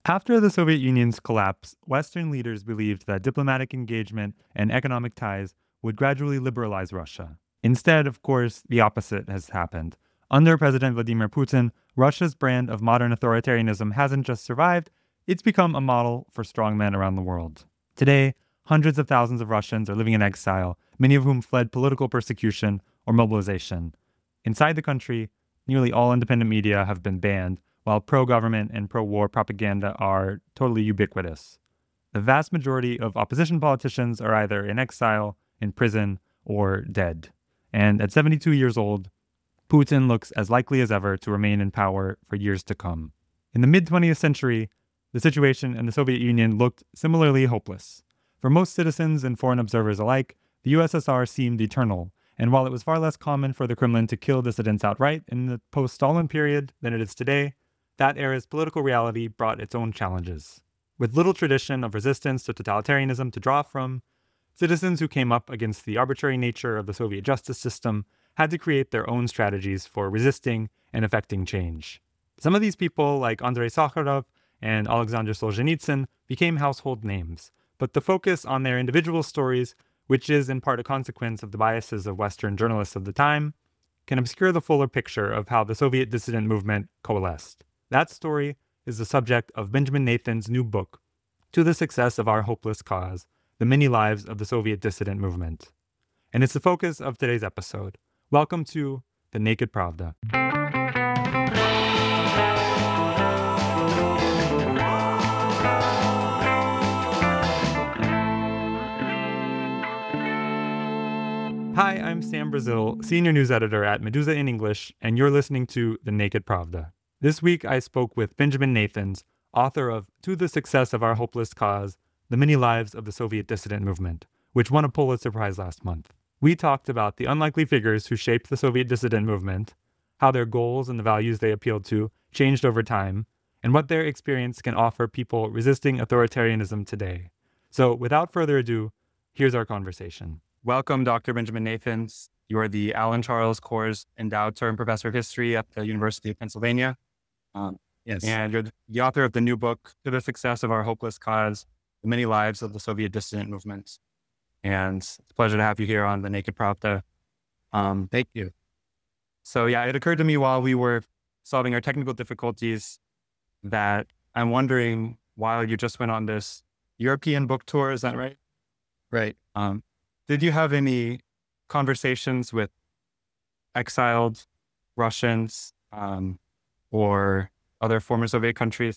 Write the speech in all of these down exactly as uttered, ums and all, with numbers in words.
After the Soviet Union's collapse, Western leaders believed that diplomatic engagement and economic ties would gradually liberalize Russia. Instead, of course, the opposite has happened. Under President Vladimir Putin, Russia's brand of modern authoritarianism hasn't just survived, it's become a model for strongmen around the world. Today, hundreds of thousands of Russians are living in exile, many of whom fled political persecution or mobilization. Inside the country, nearly all independent media have been banned, while pro-government and pro-war propaganda are totally ubiquitous. The vast majority of opposition politicians are either in exile, in prison, or dead. And at seventy-two years old, Putin looks as likely as ever to remain in power for years to come. In the mid-twentieth century, the situation in the Soviet Union looked similarly hopeless. For most citizens and foreign observers alike, the U S S R seemed eternal, and while it was far less common for the Kremlin to kill dissidents outright in the post-Stalin period than it is today, that era's political reality brought its own challenges. With little tradition of resistance to totalitarianism to draw from, citizens who came up against the arbitrary nature of the Soviet justice system had to create their own strategies for resisting and effecting change. Some of these people, like Andrei Sakharov and Alexander Solzhenitsyn, became household names, but the focus on their individual stories, which is in part a consequence of the biases of Western journalists of the time, can obscure the fuller picture of how the Soviet dissident movement coalesced. That story is the subject of Benjamin Nathan's new book, To the Success of Our Hopeless Cause, The Many Lives of the Soviet Dissident Movement. And it's the focus of today's episode. Welcome to The Naked Pravda. Hi, I'm Sam Brazil, Senior News Editor at Meduza in English, and you're listening to The Naked Pravda. This week I spoke with Benjamin Nathans, author of To the Success of Our Hopeless Cause, The Many Lives of the Soviet Dissident Movement, which won a Pulitzer Prize last month. We talked about the unlikely figures who shaped the Soviet dissident movement, how their goals and the values they appealed to changed over time, and what their experience can offer people resisting authoritarianism today. So without further ado, here's our conversation. Welcome, Doctor Benjamin Nathans. You are the Alan Charles Kors Endowed Term Professor of History at the University of Pennsylvania. Um, yes. And you're the author of the new book, To the Success of Our Hopeless Cause, The Many Lives of the Soviet Dissident Movement. And it's a pleasure to have you here on The Naked Pravda. Um, Thank you. So yeah, it occurred to me while we were solving our technical difficulties that I'm wondering, while you just went on this European book tour, is that right? Right. Um, did you have any conversations with exiled Russians um, or other former Soviet countries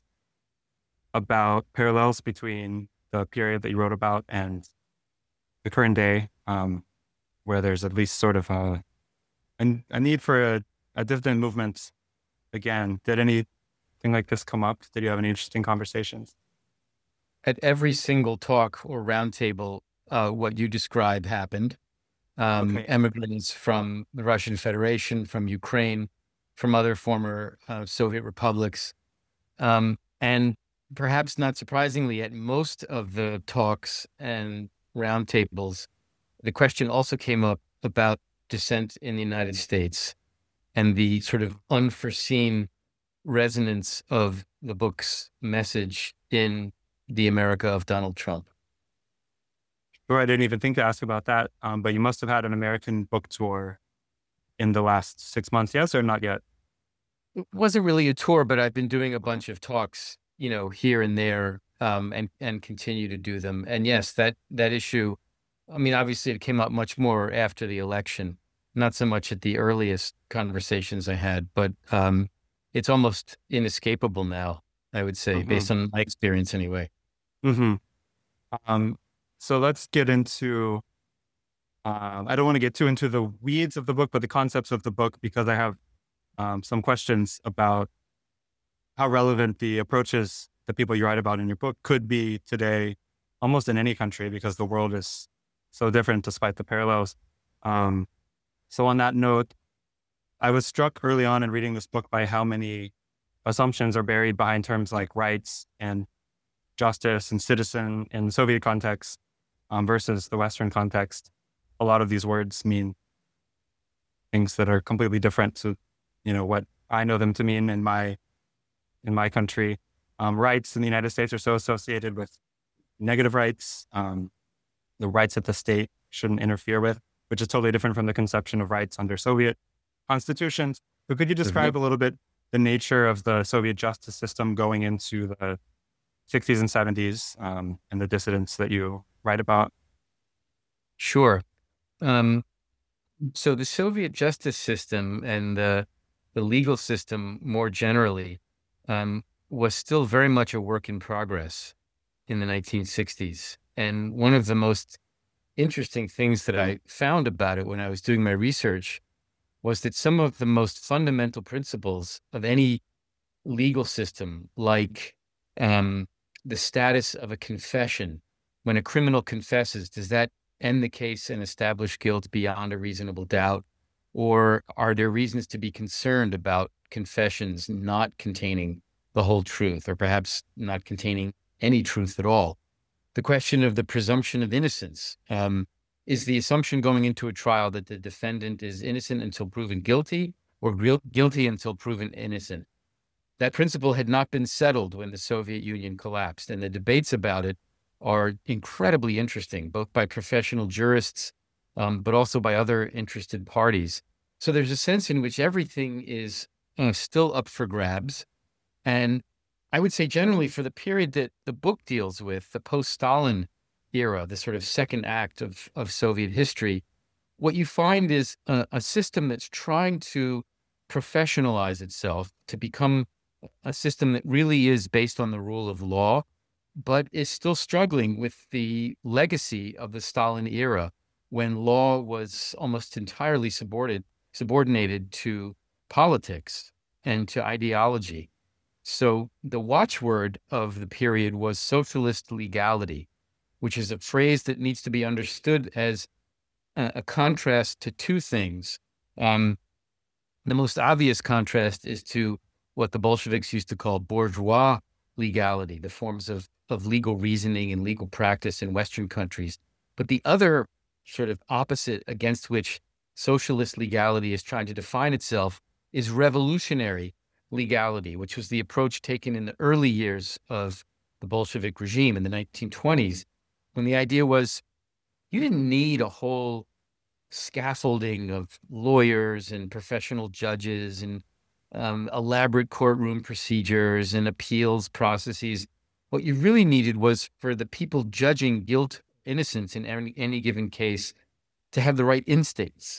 about parallels between the period that you wrote about and the current day, um, where there's at least sort of a, a, a need for a, a dissident movement again? Did anything like this come up? Did you have any interesting conversations? At every single talk or roundtable, uh, what you describe happened. Um, Okay. Immigrants from the Russian Federation, from Ukraine, from other former uh, Soviet republics. Um, and perhaps not surprisingly, at most of the talks and roundtables, the question also came up about dissent in the United States and the sort of unforeseen resonance of the book's message in the America of Donald Trump. Sure, I didn't even think to ask about that, um, but you must have had an American book tour in the last six months, yes, or not yet? It wasn't really a tour, but I've been doing a bunch of talks, you know, here and there, um, and and continue to do them. And yes, that that issue, I mean, obviously it came up much more after the election, not so much at the earliest conversations I had, but um, it's almost inescapable now, I would say, Mm-hmm. based on my experience anyway. Mm-hmm. Um, so let's get into, um, I don't want to get too into the weeds of the book, but the concepts of the book, because I have um, some questions about how relevant the approaches that people you write about in your book could be today, almost in any country, because the world is so different despite the parallels. Um, so on that note, I was struck early on in reading this book by how many assumptions are buried behind terms like rights and justice and citizen in the Soviet context um, versus the Western context. A lot of these words mean things that are completely different to, you know, what I know them to mean in my in my country. um, rights in the United States are so associated with negative rights, um, the rights that the state shouldn't interfere with, which is totally different from the conception of rights under Soviet constitutions. But could you Mhm. describe a little bit the nature of the Soviet justice system going into the sixties and seventies, um, and the dissidents that you write about? Sure. Um, so the Soviet justice system and the, the legal system more generally um, was still very much a work in progress in the nineteen sixties. And one of the most interesting things that I found about it when I was doing my research was that some of the most fundamental principles of any legal system, like um, the status of a confession, when a criminal confesses, does that end the case and establish guilt beyond a reasonable doubt? Or are there reasons to be concerned about confessions not containing the whole truth, or perhaps not containing any truth at all? The question of the presumption of innocence. Um, is the assumption going into a trial that the defendant is innocent until proven guilty, or guil- guilty until proven innocent? That principle had not been settled when the Soviet Union collapsed, and the debates about it are incredibly interesting, both by professional jurists, um, but also by other interested parties. So there's a sense in which everything is uh, still up for grabs. And I would say generally for the period that the book deals with, the post-Stalin era, the sort of second act of, of Soviet history, what you find is a, a system that's trying to professionalize itself to become a system that really is based on the rule of law, but is still struggling with the legacy of the Stalin era, when law was almost entirely subordinated, subordinated to politics and to ideology. So the watchword of the period was socialist legality, which is a phrase that needs to be understood as a, a contrast to two things. Um, the most obvious contrast is to what the Bolsheviks used to call bourgeois legality, the forms of, of legal reasoning and legal practice in Western countries. But the other sort of opposite against which socialist legality is trying to define itself is revolutionary legality, which was the approach taken in the early years of the Bolshevik regime in the nineteen twenties, when the idea was you didn't need a whole scaffolding of lawyers and professional judges and um, elaborate courtroom procedures and appeals processes. What you really needed was for the people judging guilt, innocence in any, any given case to have the right instincts.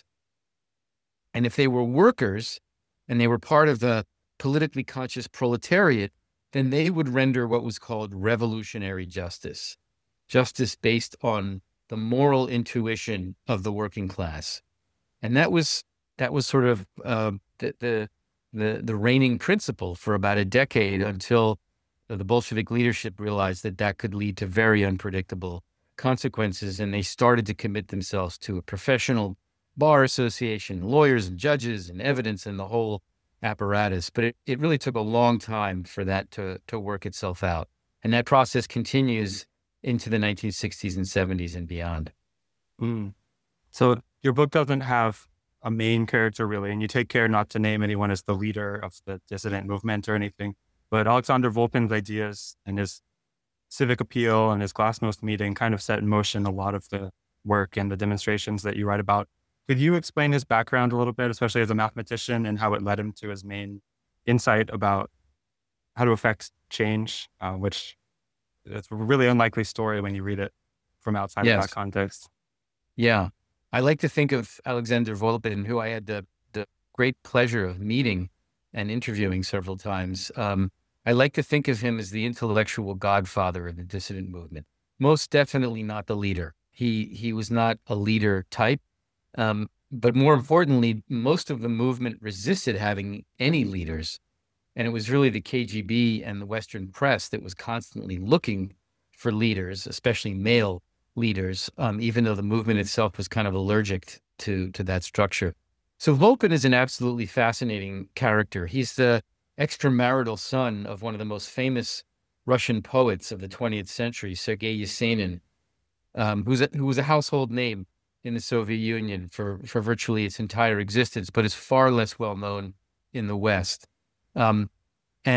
And if they were workers and they were part of the politically conscious proletariat, then they would render what was called revolutionary justice, justice based on the moral intuition of the working class. And that was that was sort of uh, the, the the the reigning principle for about a decade, until the Bolshevik leadership realized that that could lead to very unpredictable consequences, and they started to commit themselves to a professional bar association, lawyers and judges and evidence and the whole apparatus. But it, it really took a long time for that to to work itself out. And that process continues into the nineteen sixties and seventies and beyond. Mm. So your book doesn't have a main character really, and you take care not to name anyone as the leader of the dissident movement or anything. But Alexander Volpin's ideas and his civic appeal and his Glasnost meeting kind of set in motion a lot of the work and the demonstrations that you write about. Could you explain his background a little bit, especially as a mathematician, and how it led him to his main insight about how to affect change, uh, which it's a really unlikely story when you read it from outside of Yes. that context. Yeah. I like to think of Alexander Volpin, who I had the, the great pleasure of meeting and interviewing several times. Um, I like to think of him as the intellectual godfather of the dissident movement. Most definitely not the leader. He, he was not a leader type. Um, but more importantly, most of the movement resisted having any leaders. And it was really the K G B and the Western press that was constantly looking for leaders, especially male leaders, um, even though the movement itself was kind of allergic to, to that structure. So Volpin is an absolutely fascinating character. He's the extramarital son of one of the most famous Russian poets of the twentieth century, Sergei Yesenin, um, who's a, who was a household name in the Soviet Union for, for virtually its entire existence, but is far less well known in the West. Um, and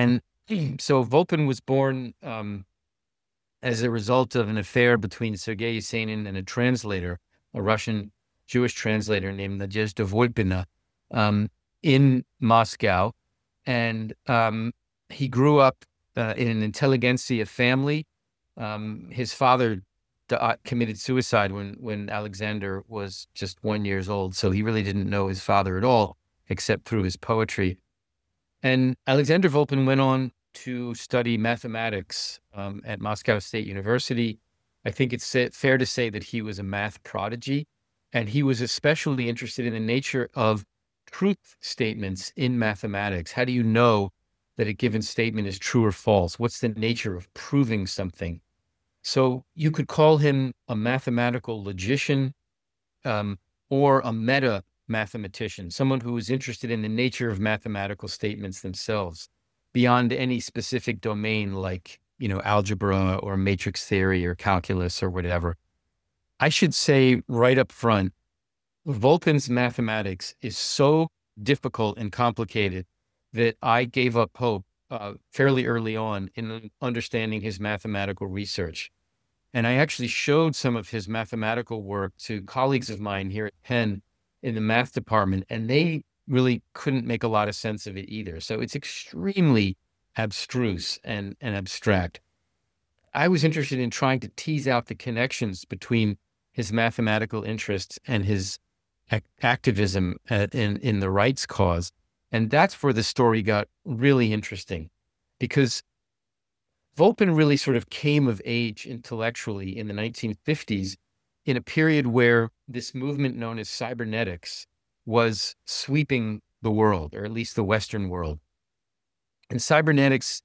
So Volpin was born um, as a result of an affair between Sergei Yesenin and a translator, a Russian Jewish translator named Nadezhda Volpina, um, in Moscow. And um, he grew up uh, in an intelligentsia family. Um, his father uh, committed suicide when, when Alexander was just one years old. So he really didn't know his father at all, except through his poetry. And Alexander Volpin went on to study mathematics um, at Moscow State University. I think it's fair to say that he was a math prodigy, and he was especially interested in the nature of truth statements in mathematics. How do you know that a given statement is true or false? What's the nature of proving something? So you could call him a mathematical logician um, or a meta mathematician, someone who is interested in the nature of mathematical statements themselves beyond any specific domain like, you know, algebra or matrix theory or calculus or whatever. I should say right up front, Volpin's mathematics is so difficult and complicated that I gave up hope uh, fairly early on in understanding his mathematical research. And I actually showed some of his mathematical work to colleagues of mine here at Penn in the math department, and they really couldn't make a lot of sense of it either. So it's extremely abstruse and, and abstract. I was interested in trying to tease out the connections between his mathematical interests and his ac- activism at, in, in the rights cause. And that's where the story got really interesting, because Volpin really sort of came of age intellectually in the nineteen fifties in a period where this movement known as cybernetics was sweeping the world, or at least the Western world. And cybernetics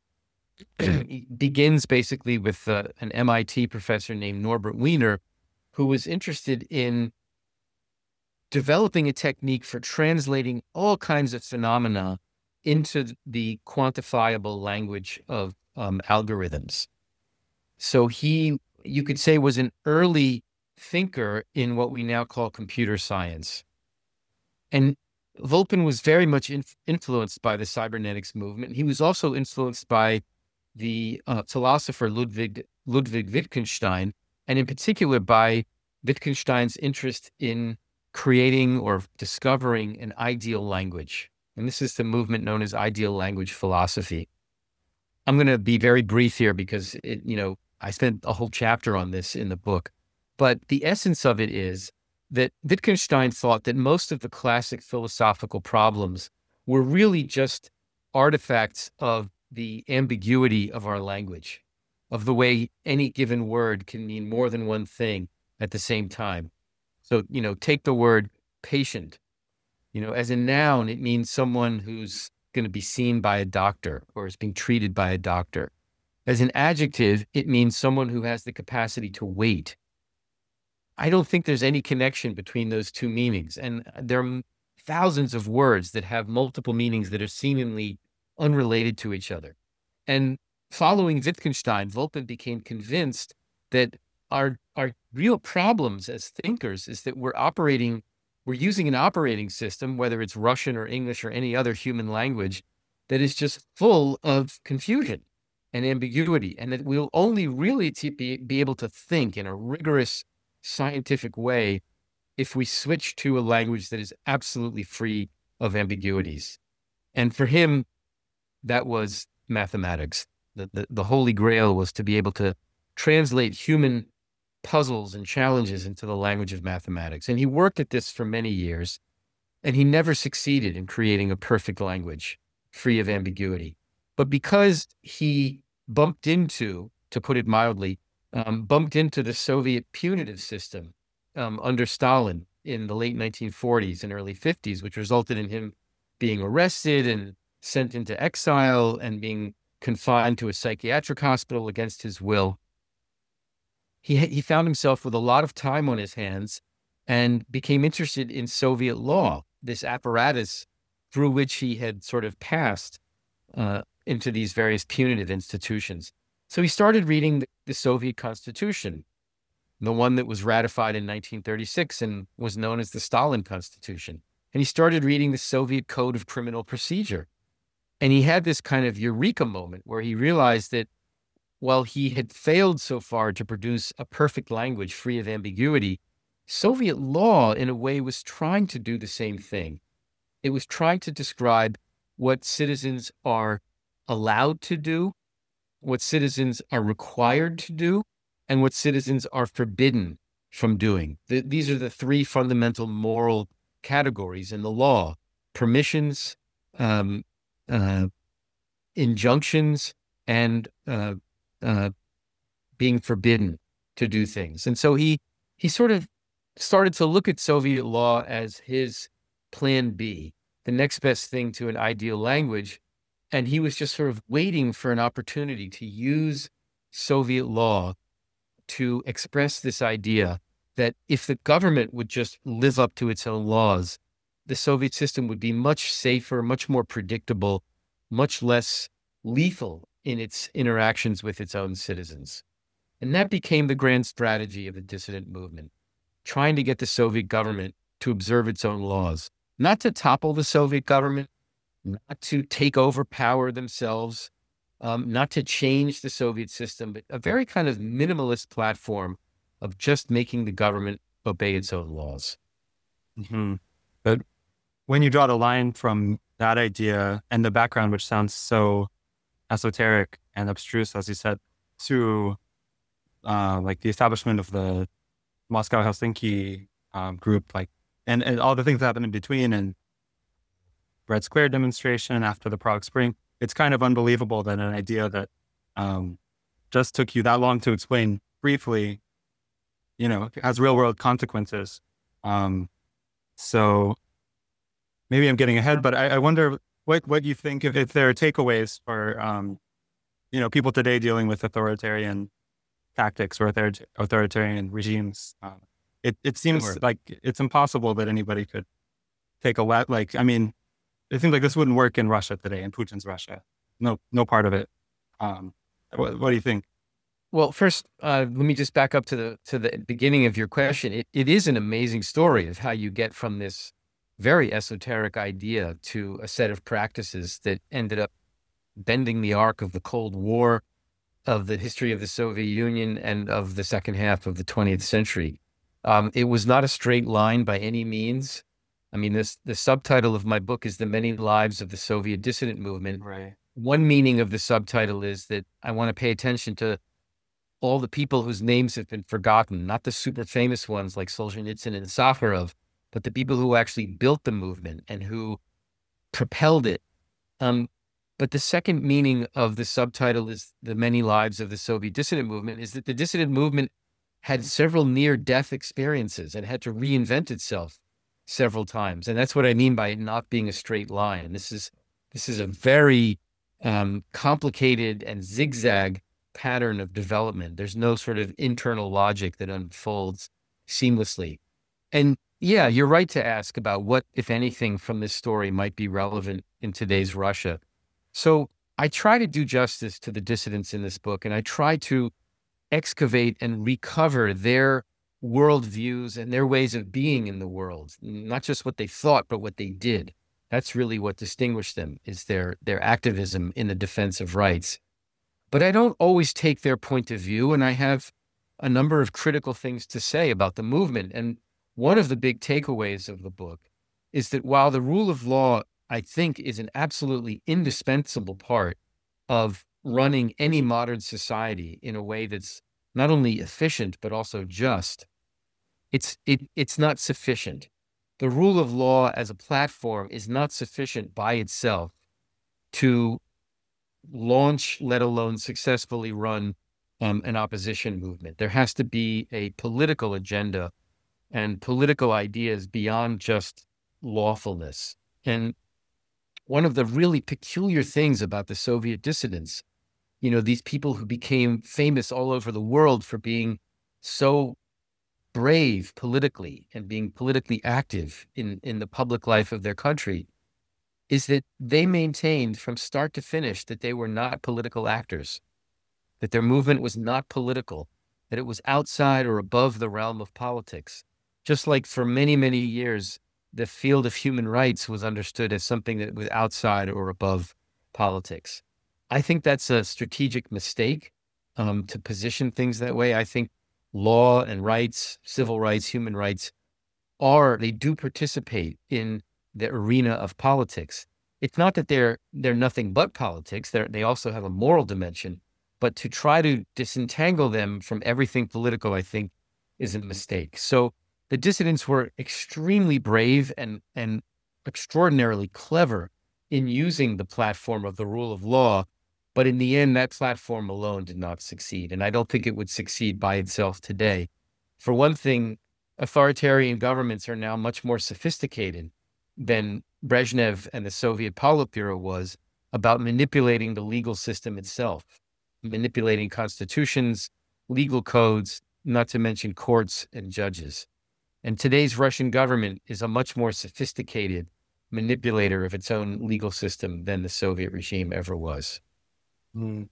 begins basically with uh, an M I T professor named Norbert Wiener, who was interested in developing a technique for translating all kinds of phenomena into the quantifiable language of um, algorithms. So he, you could say, was an early thinker in what we now call computer science. And Volpin was very much inf- influenced by the cybernetics movement. He was also influenced by the uh, philosopher Ludwig, Ludwig Wittgenstein, and in particular by Wittgenstein's interest in creating or discovering an ideal language. And this is the movement known as ideal language philosophy. I'm going to be very brief here because, it, you know, I spent a whole chapter on this in the book. But the essence of it is that Wittgenstein thought that most of the classic philosophical problems were really just artifacts of the ambiguity of our language, of the way any given word can mean more than one thing at the same time. So, you know, take the word patient. You know, as a noun, it means someone who's going to be seen by a doctor or is being treated by a doctor. As an adjective, it means someone who has the capacity to wait. I don't think there's any connection between those two meanings. And there are thousands of words that have multiple meanings that are seemingly unrelated to each other. And following Wittgenstein, Volpin became convinced that our, our real problems as thinkers is that we're operating, we're using an operating system, whether it's Russian or English or any other human language, that is just full of confusion and ambiguity, and that we'll only really t- be, be able to think in a rigorous scientific way if we switch to a language that is absolutely free of ambiguities. And for him, that was mathematics. The, the, the holy grail was to be able to translate human puzzles and challenges into the language of mathematics. And he worked at this for many years, and he never succeeded in creating a perfect language free of ambiguity. But because he bumped into, to put it mildly, um, bumped into the Soviet punitive system um, under Stalin in the late nineteen forties and early fifties, which resulted in him being arrested and sent into exile and being confined to a psychiatric hospital against his will. He, he found himself with a lot of time on his hands and became interested in Soviet law, this apparatus through which he had sort of passed uh, into these various punitive institutions. So he started reading the, the Soviet Constitution, the one that was ratified in nineteen thirty-six and was known as the Stalin Constitution. And he started reading the Soviet Code of Criminal Procedure. And he had this kind of eureka moment where he realized that while he had failed so far to produce a perfect language free of ambiguity, Soviet law, in a way, was trying to do the same thing. It was trying to describe what citizens are allowed to do, what citizens are required to do, and what citizens are forbidden from doing. The, these are the three fundamental moral categories in the law: permissions, um, uh, injunctions, and uh, uh, being forbidden to do things. And so he he sort of started to look at Soviet law as his plan B, the next best thing to an ideal language. And he was just sort of waiting for an opportunity to use Soviet law to express this idea that if the government would just live up to its own laws, the Soviet system would be much safer, much more predictable, much less lethal in its interactions with its own citizens. And that became the grand strategy of the dissident movement, trying to get the Soviet government to observe its own laws, not to topple the Soviet government, not to take over power themselves, um, not to change the Soviet system, but a very kind of minimalist platform of just making the government obey its own laws. Mm-hmm. But when you draw the line from that idea and the background, which sounds so esoteric and abstruse, as you said, to uh, like the establishment of the Moscow Helsinki um, group, like, and, and all the things that happened in between, and Red Square demonstration after the Prague Spring, it's kind of unbelievable that an idea that um, just took you that long to explain briefly, you know, has real world consequences. Um, so maybe I'm getting ahead, but I, I wonder what, what you think if, if there are takeaways for, um, you know, people today dealing with authoritarian tactics or author- authoritarian regimes. Uh, it, it seems Sure. like it's impossible that anybody could take a lot, like, I mean, it seems like this wouldn't work in Russia today, in Putin's Russia. No, no part of it. Um, what, what do you think? Well, first, uh, let me just back up to the to the beginning of your question. It, it is an amazing story of how you get from this very esoteric idea to a set of practices that ended up bending the arc of the Cold War, of the history of the Soviet Union, and of the second half of the twentieth century. Um, it was not a straight line by any means. I mean, this the subtitle of my book is The Many Lives of the Soviet Dissident Movement. Right. One meaning of the subtitle is that I want to pay attention to all the people whose names have been forgotten, not the super famous ones like Solzhenitsyn and Sakharov, but the people who actually built the movement and who propelled it. Um, but the second meaning of the subtitle is The Many Lives of the Soviet Dissident Movement is that the dissident movement had several near-death experiences and had to reinvent itself several times. And that's what I mean by it not being a straight line. This is this is a very um, complicated and zigzag pattern of development. There's no sort of internal logic that unfolds seamlessly. And yeah, you're right to ask about what, if anything, from this story might be relevant in today's Russia. So I try to do justice to the dissidents in this book, and I try to excavate and recover their worldviews and their ways of being in the world, not just what they thought, but what they did. That's really what distinguished them, is their their activism in the defense of rights. But I don't always take their point of view, and I have a number of critical things to say about the movement. And one of the big takeaways of the book is that while the rule of law, I think, is an absolutely indispensable part of running any modern society in a way that's not only efficient, but also just, it's it it's not sufficient. The rule of law as a platform is not sufficient by itself to launch, let alone successfully run um, an opposition movement. There has to be a political agenda and political ideas beyond just lawfulness. And one of the really peculiar things about the Soviet dissidents, you know, these people who became famous all over the world for being so brave politically and being politically active in, in the public life of their country, is that they maintained from start to finish that they were not political actors, that their movement was not political, that it was outside or above the realm of politics. Just like for many, many years, the field of human rights was understood as something that was outside or above politics. I think that's a strategic mistake um, to position things that way. I think law and rights, civil rights, human rights are, they do participate in the arena of politics. It's not that they're they're nothing but politics. They they also have a moral dimension. But to try to disentangle them from everything political, I think, is a mistake. So the dissidents were extremely brave and and extraordinarily clever in using the platform of the rule of law. But in the end, that platform alone did not succeed. And I don't think it would succeed by itself today. For one thing, authoritarian governments are now much more sophisticated than Brezhnev and the Soviet Politburo was about manipulating the legal system itself, manipulating constitutions, legal codes, not to mention courts and judges. And today's Russian government is a much more sophisticated manipulator of its own legal system than the Soviet regime ever was. Mm.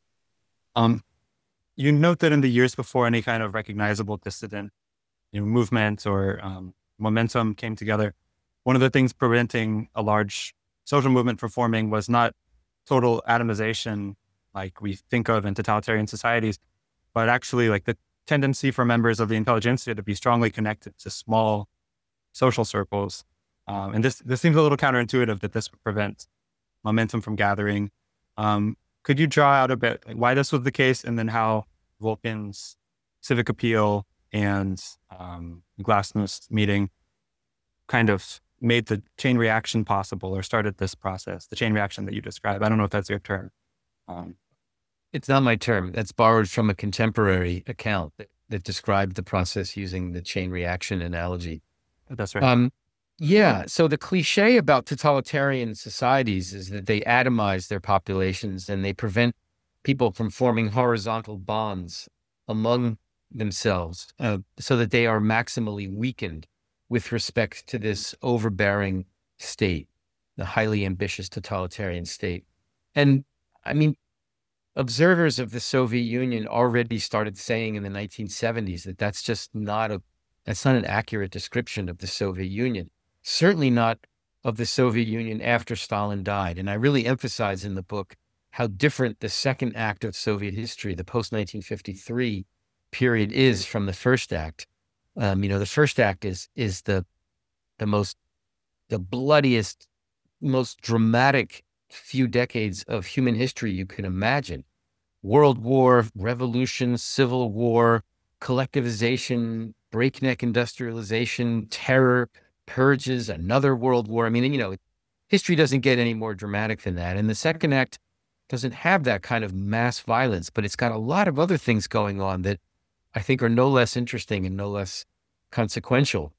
Um, you note that in the years before any kind of recognizable dissident you know, movement or um, momentum came together, one of the things preventing a large social movement from forming was not total atomization like we think of in totalitarian societies, but actually like the tendency for members of the intelligentsia to be strongly connected to small social circles. Um, and this, this seems a little counterintuitive that this would prevent momentum from gathering. Um, could you draw out a bit like why this was the case, and then how Volkin's civic appeal and um, Glasnost meeting kind of made the chain reaction possible or started this process, the chain reaction that you describe? I don't know if that's your term. Um, It's not my term. That's borrowed from a contemporary account that, that described the process using the chain reaction analogy. that's right. Um, yeah. So the cliche about totalitarian societies is that they atomize their populations and they prevent people from forming horizontal bonds among themselves uh, so that they are maximally weakened with respect to this overbearing state, the highly ambitious totalitarian state. And I mean, observers of the Soviet Union already started saying in the nineteen seventies that that's just not a, that's not an accurate description of the Soviet Union. Certainly not of the Soviet Union after Stalin died. And I really emphasize in the book how different the second act of Soviet history, the post nineteen fifty-three period, is from the first act. Um, you know, the first act is is the the most, the bloodiest, most dramatic few decades of human history you can imagine. World War, revolution, civil war, collectivization, breakneck industrialization, terror, purges, another world war. I mean, you know, history doesn't get any more dramatic than that. And the second act doesn't have that kind of mass violence, but it's got a lot of other things going on that I think are no less interesting and no less consequential.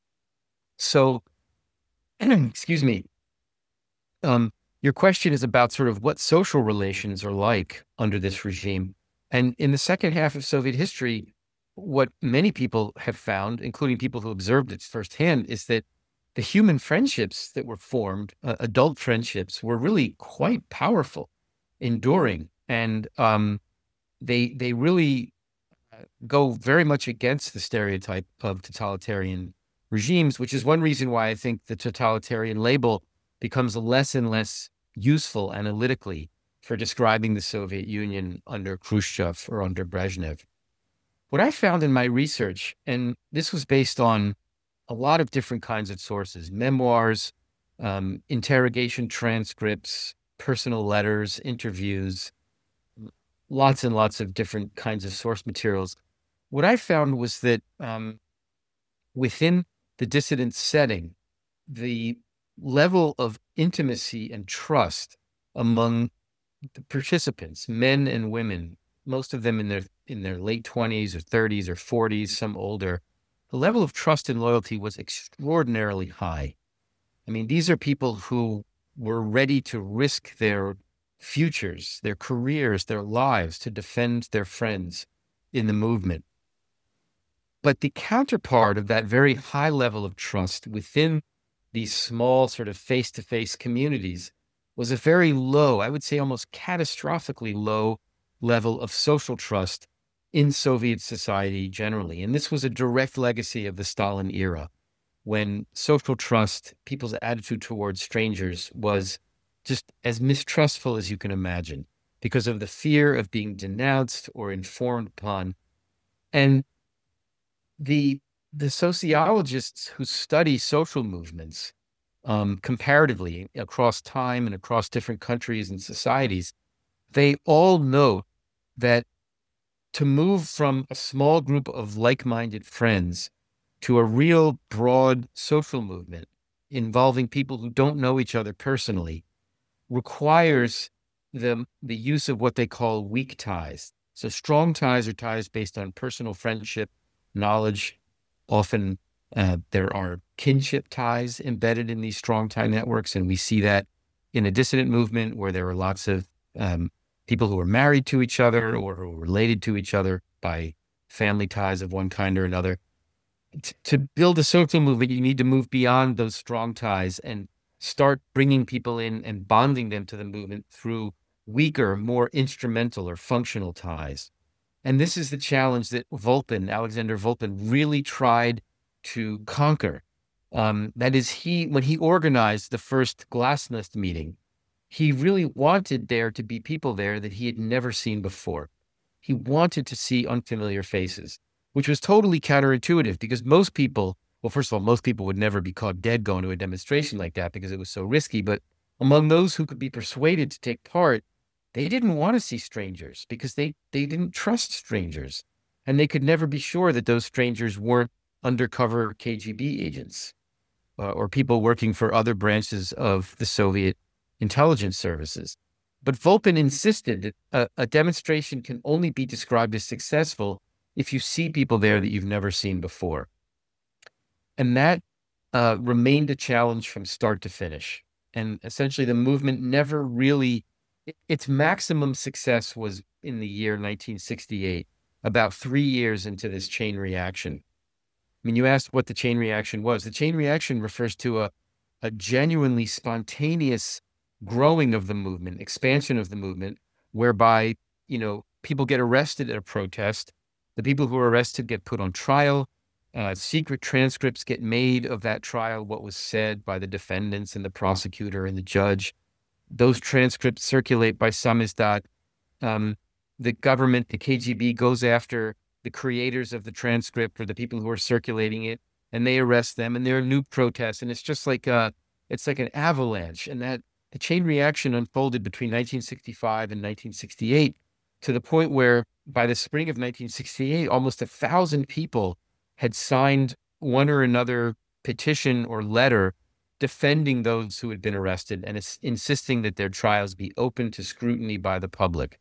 So, excuse me, um, your question is about sort of what social relations are like under this regime. And in the second half of Soviet history, what many people have found, including people who observed it firsthand, is that the human friendships that were formed, uh, adult friendships, were really quite powerful, enduring, and um, they they really go very much against the stereotype of totalitarian regimes, which is one reason why I think the totalitarian label becomes less and less useful analytically for describing the Soviet Union under Khrushchev or under Brezhnev. What I found in my research, and this was based on a lot of different kinds of sources, memoirs, um, interrogation transcripts, personal letters, interviews, lots and lots of different kinds of source materials. What I found was that um, within the dissident setting, the level of intimacy and trust among the participants, men and women, most of them in their in their late twenties or thirties or forties, some older, the level of trust and loyalty was extraordinarily high. I mean, these are people who were ready to risk their futures, their careers, their lives to defend their friends in the movement. But the counterpart of that very high level of trust within these small sort of face-to-face communities was a very low, I would say almost catastrophically low level of social trust in Soviet society generally. And this was a direct legacy of the Stalin era, when social trust, people's attitude towards strangers, was just as mistrustful as you can imagine because of the fear of being denounced or informed upon. And the the sociologists who study social movements um, comparatively across time and across different countries and societies, they all know that to move from a small group of like-minded friends to a real broad social movement involving people who don't know each other personally requires the, the use of what they call weak ties. So strong ties are ties based on personal friendship, knowledge. Often uh, there are kinship ties embedded in these strong tie networks, and we see that in a dissident movement where there are lots of um, people who are married to each other or who are related to each other by family ties of one kind or another. T- to build a social movement, you need to move beyond those strong ties and start bringing people in and bonding them to the movement through weaker, more instrumental or functional ties. And this is the challenge that Volpin, Alexander Volpin, really tried to conquer. Um, that is, he when he organized the first Glasnost meeting, he really wanted there to be people there that he had never seen before. He wanted to see unfamiliar faces, which was totally counterintuitive because most people, well, first of all, most people would never be caught dead going to a demonstration like that because it was so risky. But among those who could be persuaded to take part, they didn't want to see strangers because they, they didn't trust strangers. And they could never be sure that those strangers weren't undercover K G B agents uh, or people working for other branches of the Soviet intelligence services. But Volpin insisted that a, a demonstration can only be described as successful if you see people there that you've never seen before. And that uh, remained a challenge from start to finish. And essentially the movement never really, its maximum success was in the year nineteen sixty-eight, about three years into this chain reaction. I mean, you asked what the chain reaction was. The chain reaction refers to a, a genuinely spontaneous growing of the movement, expansion of the movement, whereby, you know, people get arrested at a protest. The people who are arrested get put on trial. Uh, secret transcripts get made of that trial, what was said by the defendants and the prosecutor and the judge. Those transcripts circulate by samizdat. Um, the government, the K G B, goes after the creators of the transcript or the people who are circulating it, and they arrest them, and there are new protests. And it's just like a, it's like an avalanche. And that the chain reaction unfolded between nineteen sixty-five and nineteen sixty-eight to the point where by the spring of nineteen sixty-eight, almost a thousand people had signed one or another petition or letter defending those who had been arrested and is insisting that their trials be open to scrutiny by the public.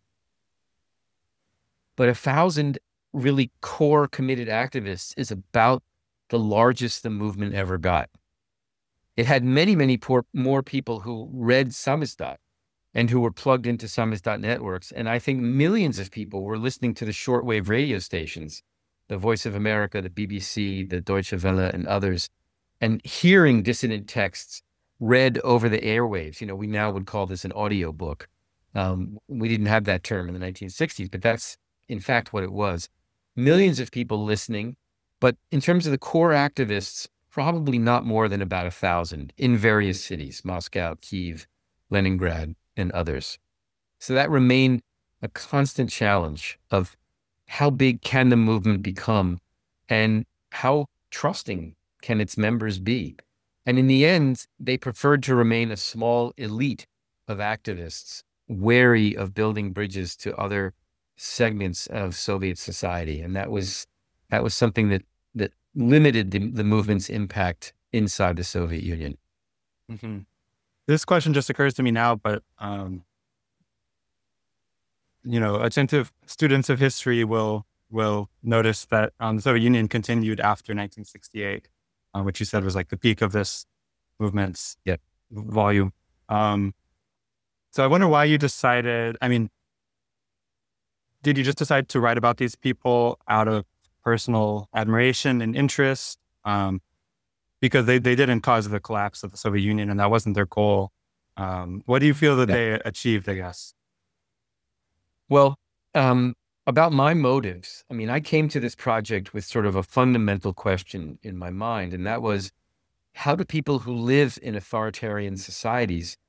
But a thousand really core committed activists is about the largest the movement ever got. It had many, many poor, more people who read samizdat and who were plugged into samizdat networks. And I think millions of people were listening to the shortwave radio stations, the Voice of America, the B B C, the Deutsche Welle, and others, and hearing dissident texts read over the airwaves. You know, we now would call this an audio book. Um, we didn't have that term in the nineteen sixties, but that's in fact what it was. Millions of people listening, but in terms of the core activists, probably not more than about a thousand in various cities, Moscow, Kyiv, Leningrad, and others. So that remained a constant challenge of how big can the movement become and how trusting can its members be? And in the end, they preferred to remain a small elite of activists, wary of building bridges to other segments of Soviet society. And that was that was something that that limited the, the movement's impact inside the Soviet Union. Mm-hmm. This question just occurs to me now, but um, you know, attentive students of history will will notice that um, the Soviet Union continued after nineteen sixty-eight, uh, which you said was like the peak of this movement's yep. volume. Um, so I wonder why you decided. I mean, did you just decide to write about these people out of personal admiration and interest? Um, because they, they didn't cause the collapse of the Soviet Union, and that wasn't their goal. Um, what do you feel that yeah. they achieved, I guess? Well, um, about my motives, I mean, I came to this project with sort of a fundamental question in my mind, and that was, how do people who live in authoritarian societies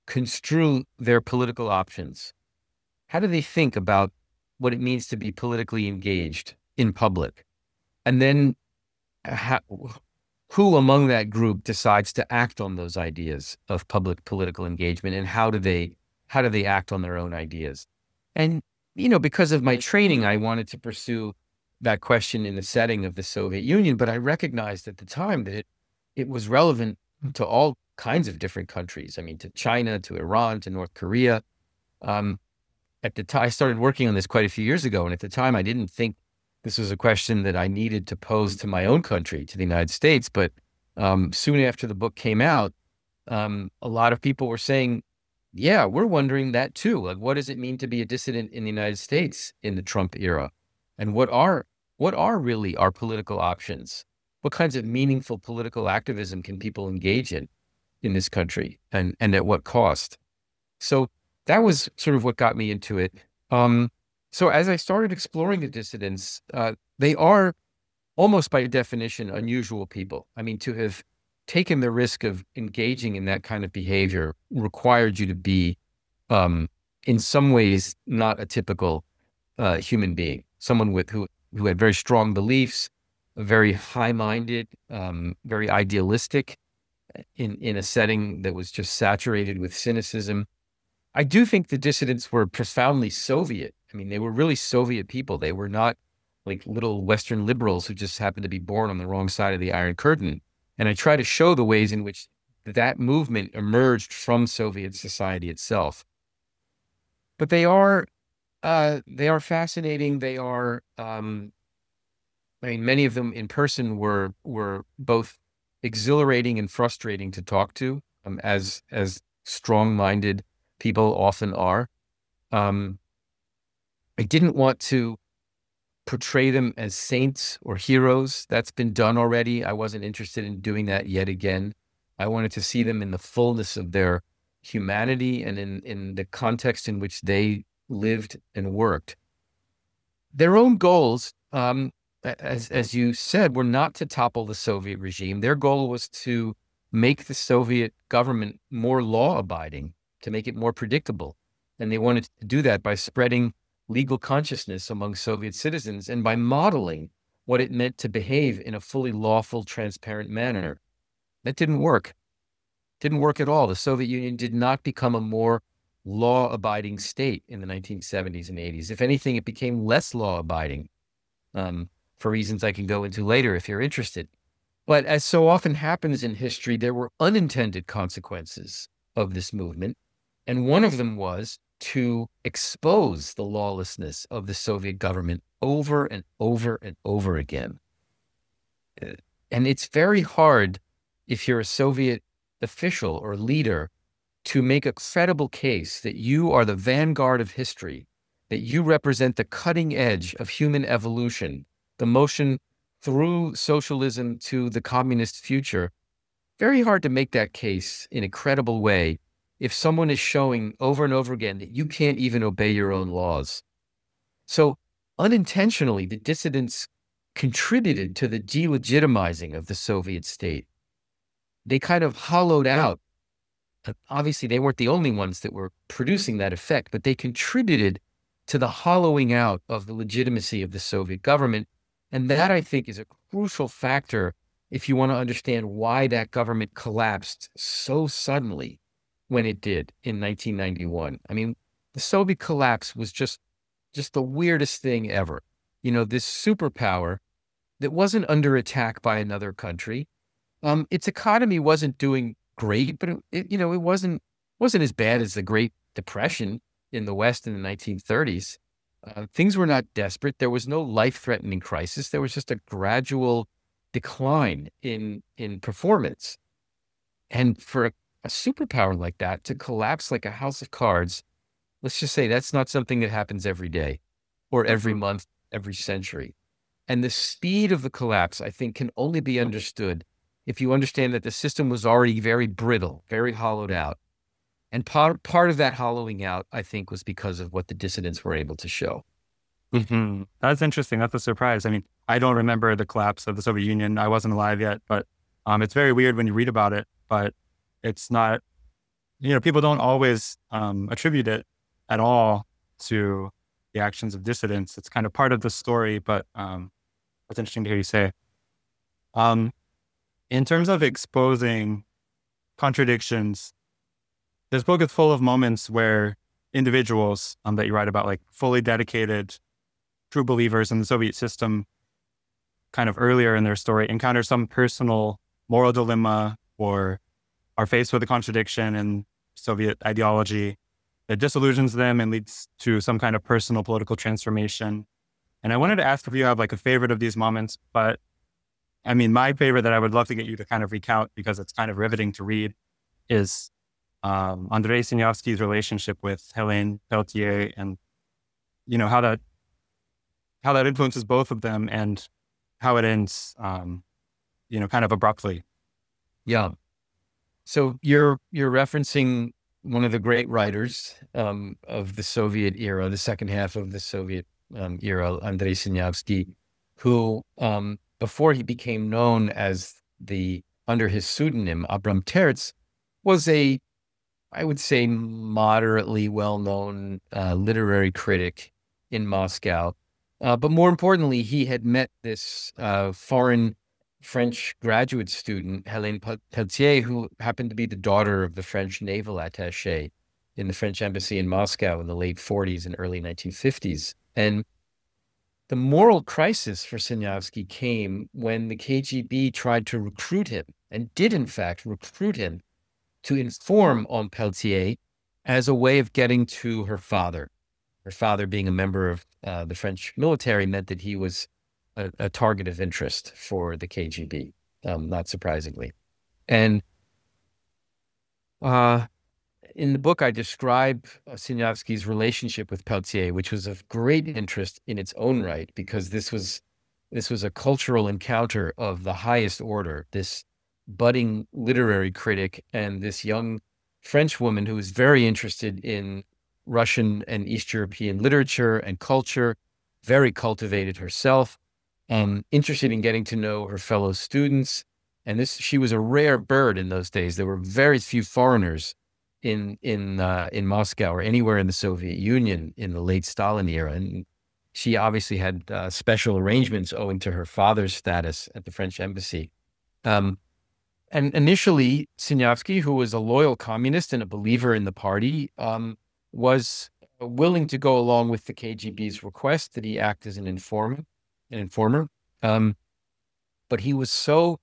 construe their political options? How do they think about what it means to be politically engaged in public? And then how, who among that group decides to act on those ideas of public political engagement, and how do they how do they act on their own ideas? And, you know, because of my training, I wanted to pursue that question in the setting of the Soviet Union, but I recognized at the time that it, it was relevant to all kinds of different countries. I mean, to China, to Iran, to North Korea. Um, at the time, I started working on this quite a few years ago, and at the time, I didn't think this was a question that I needed to pose to my own country, to the United States. But um, soon after the book came out, um, a lot of people were saying, yeah, we're wondering that too. Like, what does it mean to be a dissident in the United States in the Trump era? And what are what are really our political options? What kinds of meaningful political activism can people engage in in this country, and, and at what cost? So that was sort of what got me into it. Um, so as I started exploring the dissidents, uh, they are almost by definition unusual people. I mean, to have taken the risk of engaging in that kind of behavior required you to be, um, in some ways, not a typical uh, human being. Someone with who who had very strong beliefs, very high-minded, um, very idealistic, in in a setting that was just saturated with cynicism. I do think the dissidents were profoundly Soviet. I mean, they were really Soviet people. They were not like little Western liberals who just happened to be born on the wrong side of the Iron Curtain. And I try to show the ways in which that movement emerged from Soviet society itself. But they are, uh, they are fascinating. They are, um, I mean, many of them in person were were both exhilarating and frustrating to talk to, um, as as strong-minded people often are. Um, I didn't want to portray them as saints or heroes. That's been done already. I wasn't interested in doing that yet again. I wanted to see them in the fullness of their humanity and in, in the context in which they lived and worked. Their own goals, um, as, as you said, were not to topple the Soviet regime. Their goal was to make the Soviet government more law-abiding, to make it more predictable. And they wanted to do that by spreading legal consciousness among Soviet citizens and by modeling what it meant to behave in a fully lawful, transparent manner. That didn't work. Didn't work at all. The Soviet Union did not become a more law-abiding state in the nineteen seventies and eighties. If anything, it became less law-abiding, um, for reasons I can go into later if you're interested. But as so often happens in history, there were unintended consequences of this movement. And one of them was to expose the lawlessness of the Soviet government over and over and over again. And it's very hard, if you're a Soviet official or leader, to make a credible case that you are the vanguard of history, that you represent the cutting edge of human evolution, the motion through socialism to the communist future. Very hard to make that case in a credible way if someone is showing over and over again that you can't even obey your own laws. So unintentionally, the dissidents contributed to the delegitimizing of the Soviet state. They kind of hollowed out. Obviously, they weren't the only ones that were producing that effect, but they contributed to the hollowing out of the legitimacy of the Soviet government. And that, I think, is a crucial factor if you want to understand why that government collapsed so suddenly when it did in nineteen ninety-one. I mean, the Soviet collapse was just, just the weirdest thing ever. You know, this superpower that wasn't under attack by another country. Um, its economy wasn't doing great, but it, it, you know, it wasn't wasn't as bad as the Great Depression in the West in the nineteen thirties. Uh, things were not desperate. There was no life-threatening crisis. There was just a gradual decline in in performance. And for a A superpower like that to collapse like a house of cards, let's just say that's not something that happens every day or every month, every century. And the speed of the collapse, I think, can only be understood if you understand that the system was already very brittle, very hollowed out. And part, part of that hollowing out, I think, was because of what the dissidents were able to show. Mm-hmm. That's interesting. That's a surprise. I mean, I don't remember the collapse of the Soviet Union. I wasn't alive yet, but um, it's very weird when you read about it, but it's not you know, people don't always um, attribute it at all to the actions of dissidents. It's kind of part of the story, but um, it's interesting to hear you say. Um, in terms of exposing contradictions, this book is full of moments where individuals um, that you write about, like fully dedicated, true believers in the Soviet system, kind of earlier in their story, encounter some personal moral dilemma or are faced with a contradiction in Soviet ideology that disillusions them and leads to some kind of personal political transformation. And I wanted to ask if you have like a favorite of these moments, but I mean, my favorite that I would love to get you to kind of recount, because it's kind of riveting to read, is um, Andrei Sinyavsky's relationship with Helene Peltier, and, you know, how that, how that influences both of them and how it ends, um, you know, kind of abruptly. Yeah. So you're, you're referencing one of the great writers um, of the Soviet era, the second half of the Soviet um, era, Andrei Sinyavsky, who, um, before he became known as the, under his pseudonym, Abram Terz, was a, I would say, moderately well-known uh, literary critic in Moscow. Uh, but more importantly, he had met this uh, foreign French graduate student, Helene Peltier, who happened to be the daughter of the French naval attaché in the French embassy in Moscow in the late forties and early nineteen fifties. And the moral crisis for Sinyavsky came when the K G B tried to recruit him, and did in fact recruit him, to inform on Peltier as a way of getting to her father. Her father, being a member of uh, the French military, meant that he was a, a target of interest for the K G B, um, not surprisingly. And uh, in the book, I describe uh, Sinyavsky's relationship with Peltier, which was of great interest in its own right, because this was this was a cultural encounter of the highest order. This budding literary critic and this young French woman who was very interested in Russian and East European literature and culture, very cultivated herself, um, interested in getting to know her fellow students. And this, she was a rare bird in those days. There were very few foreigners in in uh, in Moscow or anywhere in the Soviet Union in the late Stalin era. And she obviously had uh, special arrangements owing to her father's status at the French embassy. Um, and initially, Sinyavsky, who was a loyal communist and a believer in the party, um, was willing to go along with the K G B's request that he act as an informant, an informer. Um, but he was so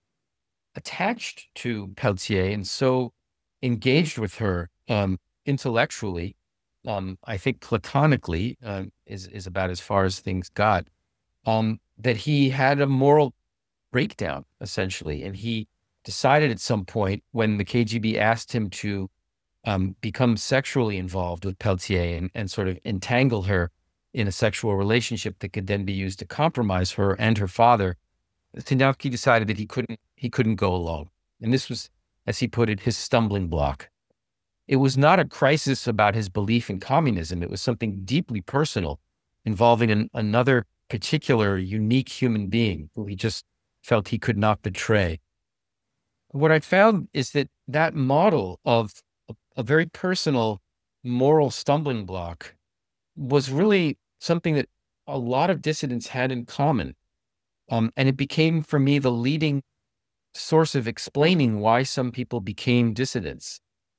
attached to Peltier and so engaged with her um, intellectually, um, I think platonically uh, is, is about as far as things got, um, that he had a moral breakdown, essentially. And he decided at some point, when the K G B asked him to um, become sexually involved with Peltier and, and sort of entangle her in a sexual relationship that could then be used to compromise her and her father, Sinyavsky decided that he couldn't he couldn't go along. And this was, as he put it, his stumbling block. It was not a crisis about his belief in communism. It was something deeply personal, involving an, another particular unique human being who he just felt he could not betray. What I found is that that model of a, a very personal moral stumbling block was really something that a lot of dissidents had in common. Um, and it became, for me, the leading source of explaining why some people became dissidents.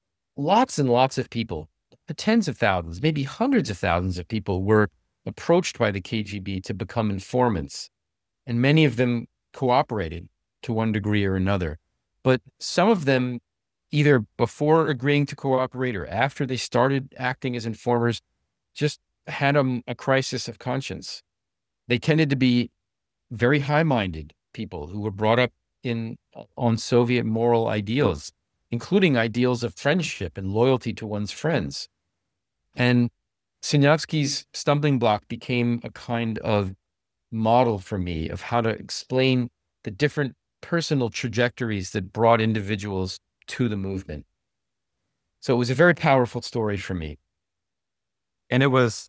Lots and lots of people, tens of thousands, maybe hundreds of thousands of people were approached by the K G B to become informants. And many of them cooperated to one degree or another. But some of them, either before agreeing to cooperate or after they started acting as informers, just had a, a crisis of conscience. They tended to be very high-minded people who were brought up in on Soviet moral ideals, including ideals of friendship and loyalty to one's friends. And Sinyavsky's stumbling block became a kind of model for me of how to explain the different personal trajectories that brought individuals to the movement. So it was a very powerful story for me. And it was,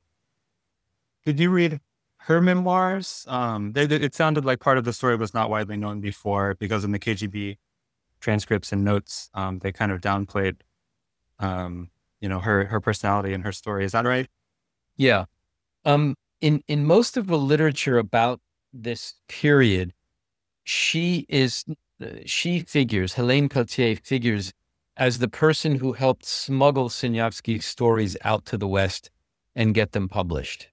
did you read her memoirs? Um, they, it sounded like part of the story was not widely known before, because in the K G B transcripts and notes, um, they kind of downplayed um, you know, her her personality and her story. Is that right? Yeah. Um, in in most of the literature about this period, she is uh, she figures, Helene Pelletier figures as the person who helped smuggle Sinyavsky's stories out to the West and get them published.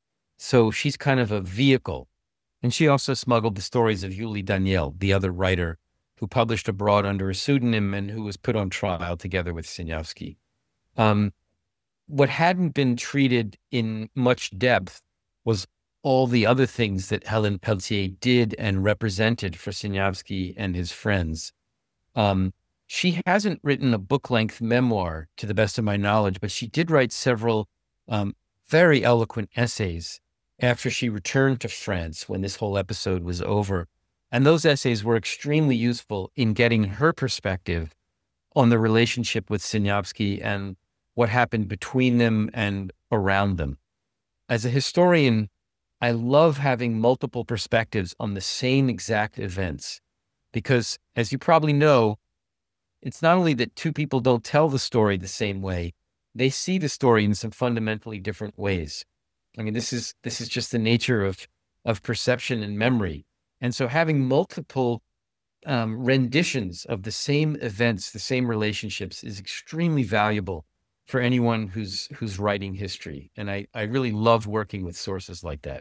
So she's kind of a vehicle. And she also smuggled the stories of Yuli Daniel, the other writer who published abroad under a pseudonym and who was put on trial together with Sinyavsky. Um, what hadn't been treated in much depth was all the other things that Helen Pelletier did and represented for Sinyavsky and his friends. Um, she hasn't written a book-length memoir, to the best of my knowledge, but she did write several um, very eloquent essays after she returned to France when this whole episode was over. And those essays were extremely useful in getting her perspective on the relationship with Sinyavsky and what happened between them and around them. As a historian, I love having multiple perspectives on the same exact events because, as you probably know, it's not only that two people don't tell the story the same way, they see the story in some fundamentally different ways. I mean, this is this is just the nature of of perception and memory. And so having multiple um, renditions of the same events, the same relationships is extremely valuable for anyone who's who's writing history. And I, I really love working with sources like that.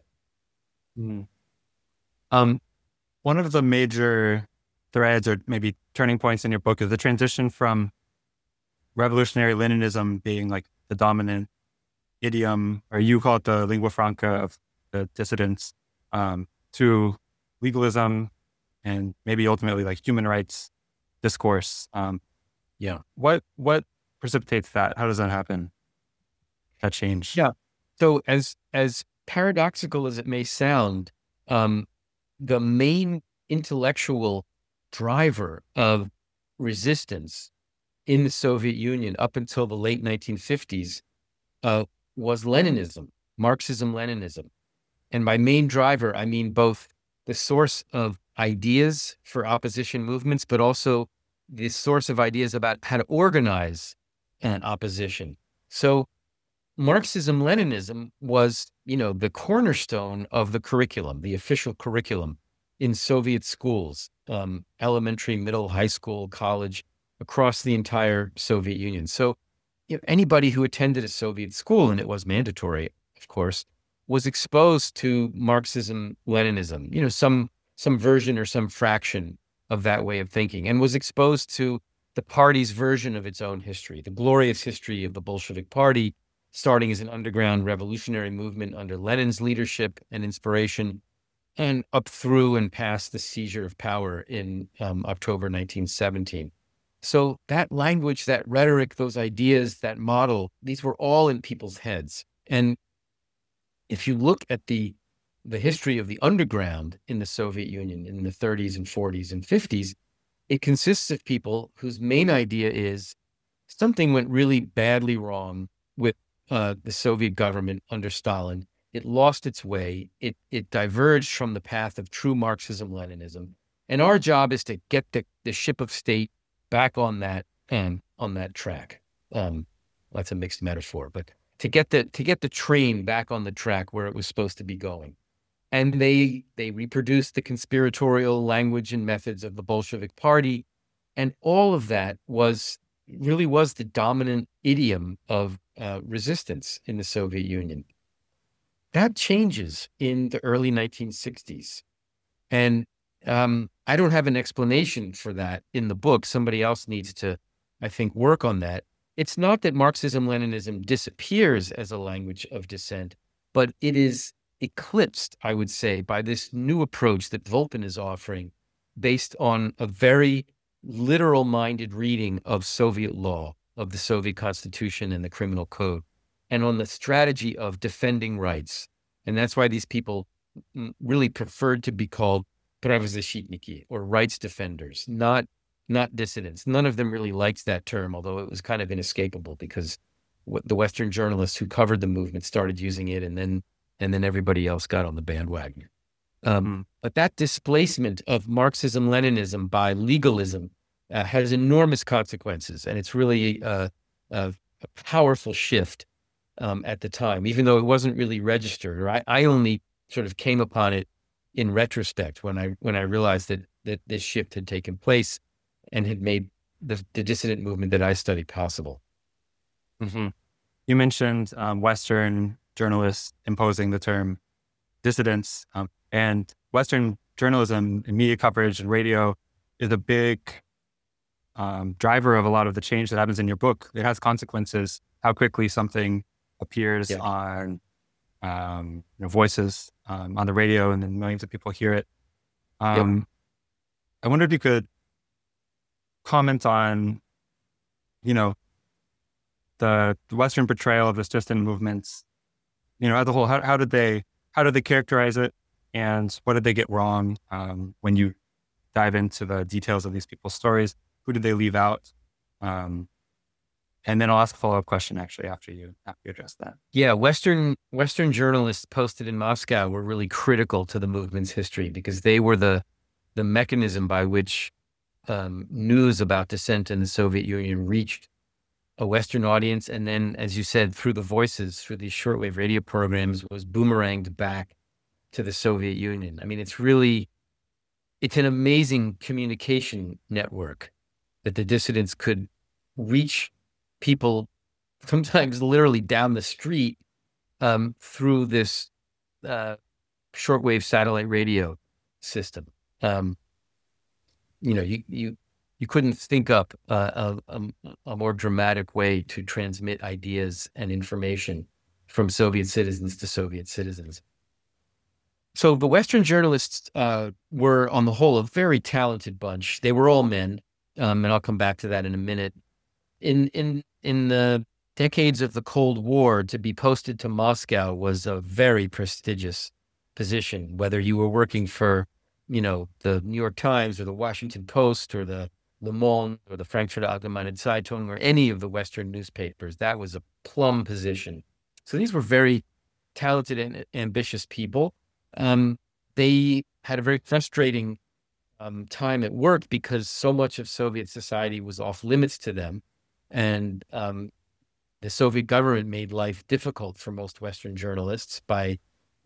Mm. Um, one of the major threads or maybe turning points in your book is the transition from revolutionary Leninism being like the dominant idiom, or you call it the lingua franca of the dissidents, um, to legalism and maybe ultimately like human rights discourse. Um, Yeah. What what precipitates that? How does that happen? That change? Yeah. So as as paradoxical as it may sound, um, the main intellectual driver of resistance in the Soviet Union up until the late nineteen fifties uh, was Leninism, Marxism-Leninism. And by main driver, I mean both the source of ideas for opposition movements, but also the source of ideas about how to organize an opposition. So Marxism-Leninism was, you know, the cornerstone of the curriculum, the official curriculum in Soviet schools, um, elementary, middle, high school, college, across the entire Soviet Union. So you know, anybody who attended a Soviet school, and it was mandatory, of course, was exposed to Marxism-Leninism, you know, some some version or some fraction of that way of thinking, and was exposed to the party's version of its own history, the glorious history of the Bolshevik Party, starting as an underground revolutionary movement under Lenin's leadership and inspiration, and up through and past the seizure of power in um, October nineteen seventeen. So that language, that rhetoric, those ideas, that model, these were all in people's heads. And if you look at the the history of the underground in the Soviet Union in the thirties and forties and fifties, it consists of people whose main idea is something went really badly wrong with uh, the Soviet government under Stalin. It lost its way. It it diverged from the path of true Marxism-Leninism. And our job is to get the, the ship of state back on that and on that track. Um, that's a mixed metaphor, but to get the to get the train back on the track where it was supposed to be going. And they they reproduced the conspiratorial language and methods of the Bolshevik Party, and all of that was really was the dominant idiom of uh, resistance in the Soviet Union. That changes in the early nineteen sixties, and um, I don't have an explanation for that in the book. Somebody else needs to, I think, work on that. It's not that Marxism-Leninism disappears as a language of dissent, but it is eclipsed, I would say, by this new approach that Volpin is offering based on a very literal-minded reading of Soviet law, of the Soviet Constitution and the Criminal Code, and on the strategy of defending rights. And that's why these people really preferred to be called pravozащитники, or rights defenders, not not dissidents. None of them really liked that term, although it was kind of inescapable because the Western journalists who covered the movement started using it, and then and then everybody else got on the bandwagon. Um, mm. But that displacement of Marxism-Leninism by legalism uh, has enormous consequences, and it's really uh, a, a powerful shift um, at the time, even though it wasn't really registered. Or I, I only sort of came upon it in retrospect when I when I realized that that this shift had taken place and had made the, the dissident movement that I studied possible. Mm-hmm. You mentioned um, Western journalists imposing the term dissidents, um, and Western journalism and media coverage and radio is a big um, driver of a lot of the change that happens in your book. It has consequences, how quickly something appears Yeah. on um, you know, voices um, on the radio, and then millions of people hear it. Um, yep. I wonder if you could comment on, you know, the Western portrayal of this dissident movements, you know, as a whole. How, how did they how did they characterize it, and what did they get wrong um, when you dive into the details of these people's stories? Who did they leave out? Um, and then I'll ask a follow up question actually after you after you address that. Yeah, Western Western journalists posted in Moscow were really critical to the movement's history because they were the the mechanism by which um, news about dissent in the Soviet Union reached a Western audience, and then, as you said, through the voices, through these shortwave radio programs, was boomeranged back to the Soviet Union. I mean, it's really, it's an amazing communication network that the dissidents could reach people sometimes literally down the street um, through this uh, shortwave satellite radio system. Um, you know, you, you, You couldn't think up uh, a, a more dramatic way to transmit ideas and information from Soviet citizens to Soviet citizens. So the Western journalists uh, were, on the whole, a very talented bunch. They were all men, um, and I'll come back to that in a minute. In in in the decades of the Cold War, to be posted to Moscow was a very prestigious position, whether you were working for, you know, the New York Times or the Washington Post or the Le Monde or the Frankfurter Allgemeine Zeitung or any of the Western newspapers. That was a plum position. So these were very talented and ambitious people. Um, they had a very frustrating um, time at work because so much of Soviet society was off limits to them. And um, the Soviet government made life difficult for most Western journalists by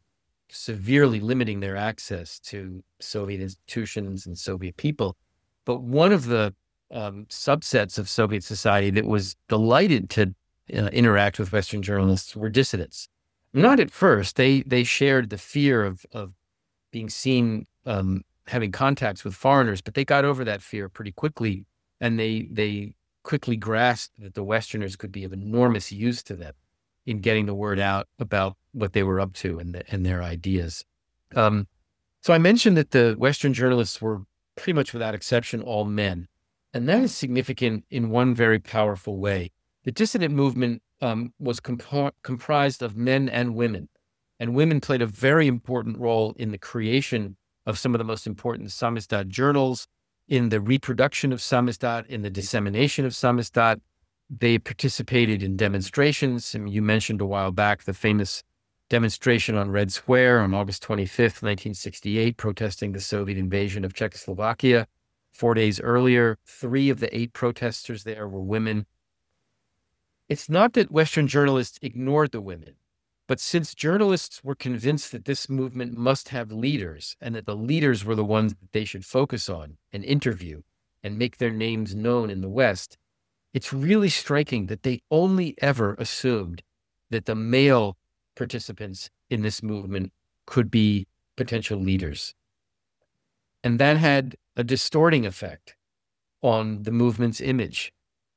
severely limiting their access to Soviet institutions and Soviet people. But one of the um, subsets of Soviet society that was delighted to uh, interact with Western journalists were dissidents. Not at first. They they shared the fear of of being seen um, having contacts with foreigners, but they got over that fear pretty quickly, and they they quickly grasped that the Westerners could be of enormous use to them in getting the word out about what they were up to and the, and their ideas. Um, so I mentioned that the Western journalists were pretty much without exception all men, and that is significant in one very powerful way. The dissident movement um, was comp- comprised of men and women, and women played a very important role in the creation of some of the most important samizdat journals, in the reproduction of samizdat, in the dissemination of samizdat. They participated in demonstrations. I mean, you mentioned a while back the famous demonstration on Red Square on August twenty-fifth, nineteen sixty-eight, protesting the Soviet invasion of Czechoslovakia. Four days earlier, three of the eight protesters there were women. It's not that Western journalists ignored the women, but since journalists were convinced that this movement must have leaders and that the leaders were the ones that they should focus on and interview and make their names known in the West, it's really striking that they only ever assumed that the male participants in this movement could be potential leaders. And that had a distorting effect on the movement's image.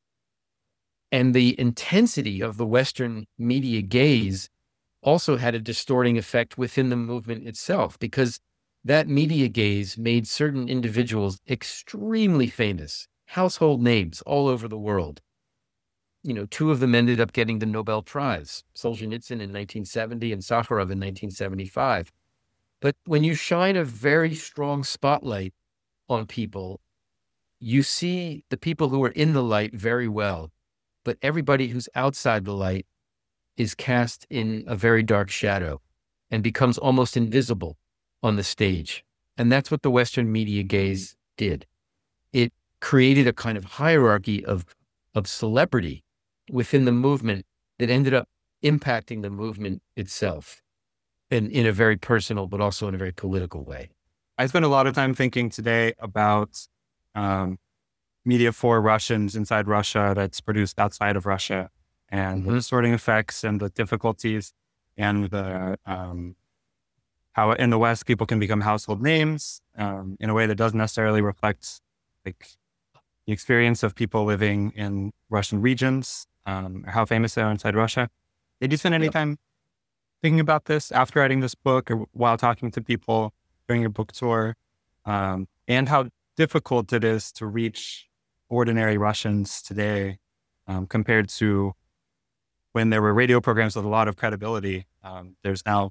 And the intensity of the Western media gaze also had a distorting effect within the movement itself, because that media gaze made certain individuals extremely famous, household names all over the world. You know, two of them ended up getting the Nobel Prize, Solzhenitsyn in nineteen seventy and Sakharov in nineteen seventy-five. But when you shine a very strong spotlight on people, you see the people who are in the light very well, but everybody who's outside the light is cast in a very dark shadow and becomes almost invisible on the stage. And that's what the Western media gaze did. It created a kind of hierarchy of, of celebrity within the movement that ended up impacting the movement itself, in, in a very personal, but also in a very political way. I spent a lot of time thinking today about um, media for Russians inside Russia that's produced outside of Russia, and Mm-hmm. the sorting effects and the difficulties, and the um, how in the West people can become household names um, in a way that doesn't necessarily reflect like the experience of people living in Russian regions, um, or how famous they are inside Russia. Did you spend any Yep. time thinking about this after writing this book, or while talking to people during your book tour, um, and how difficult it is to reach ordinary Russians today um, compared to when there were radio programs with a lot of credibility? Um, there's now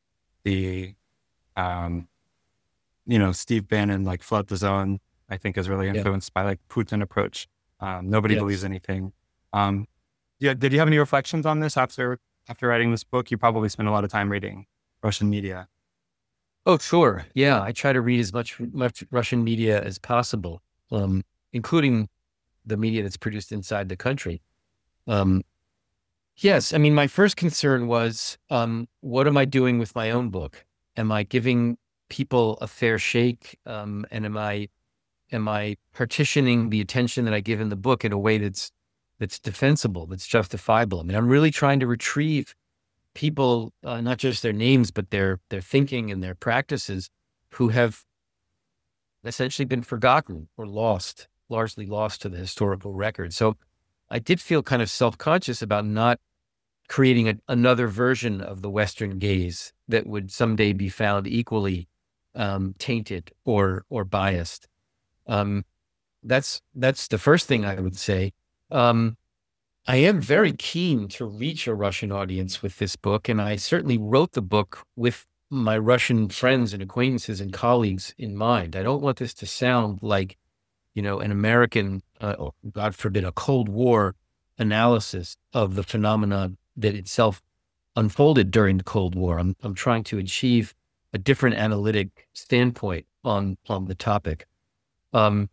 the, um, you know, Steve Bannon, like Flood the Zone, I think is really Yeah. influenced by like Putin approach. Um, nobody Yes. believes anything. Um, yeah. Did you have any reflections on this after, after writing this book? You probably spent a lot of time reading Russian media. Oh, sure. Yeah, I try to read as much, much Russian media as possible, um, including the media that's produced inside the country. Um, yes, I mean, my first concern was, um, what am I doing with my own book? Am I giving people a fair shake? Um, and am I am I partitioning the attention that I give in the book in a way that's that's defensible, that's justifiable? I mean, I'm really trying to retrieve people, uh, not just their names, but their their thinking and their practices, who have essentially been forgotten or lost, largely lost to the historical record. So I did feel kind of self-conscious about not creating a, another version of the Western gaze that would someday be found equally um, tainted or or biased. Um, that's that's the first thing I would say. Um, I am very keen to reach a Russian audience with this book, and I certainly wrote the book with my Russian friends and acquaintances and colleagues in mind. I don't want this to sound like, you know, an American, uh, or God forbid, a Cold War analysis of the phenomenon that itself unfolded during the Cold War. I'm I'm trying to achieve a different analytic standpoint on on the topic. Um,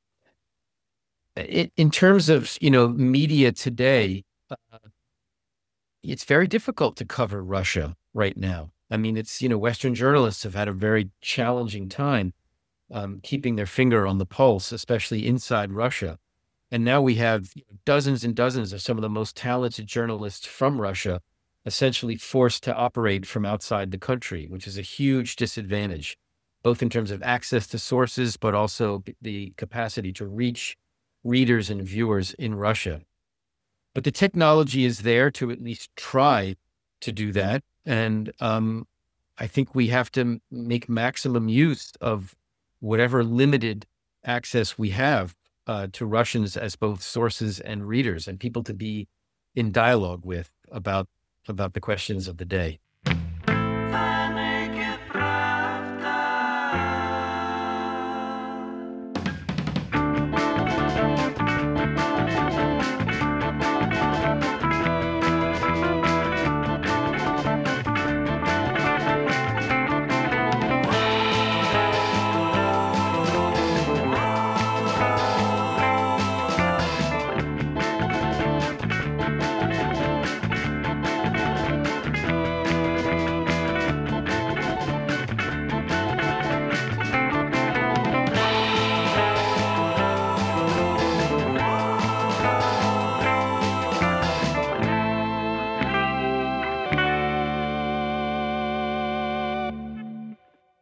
it, in terms of, you know, media today, uh, it's very difficult to cover Russia right now. I mean, it's, you know, Western journalists have had a very challenging time um, keeping their finger on the pulse, especially inside Russia. And now we have dozens and dozens of some of the most talented journalists from Russia essentially forced to operate from outside the country, which is a huge disadvantage, both in terms of access to sources, but also the capacity to reach readers and viewers in Russia. But the technology is there to at least try to do that. And um, I think we have to make maximum use of whatever limited access we have uh, to Russians as both sources and readers, and people to be in dialogue with about, about the questions of the day.